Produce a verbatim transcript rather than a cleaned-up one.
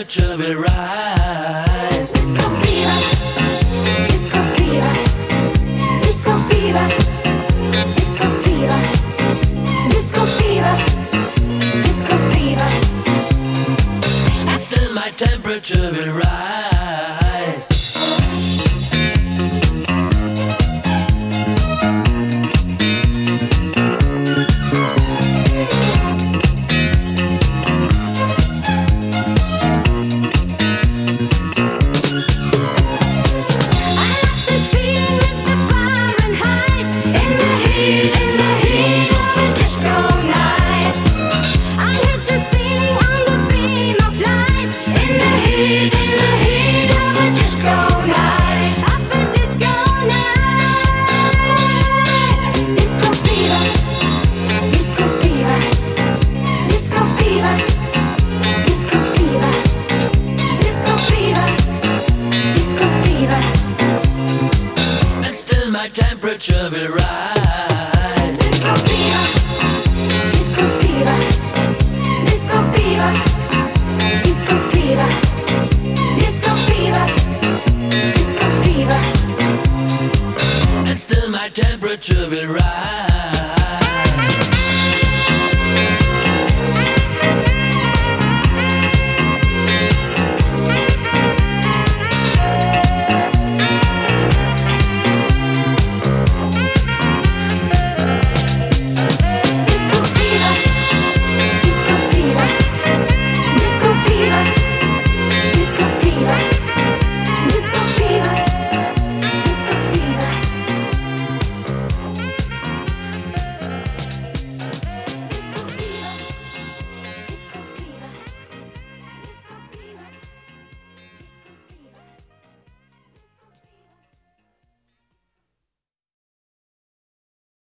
temperature will rise. Disco fever, disco fever, disco fever, disco fever, disco fever, disco fever. And still my temperature will rise. My temperature will rise. Disco fever, disco fever, disco fever, disco fever, disco fever, disco fever. And still my temperature will rise.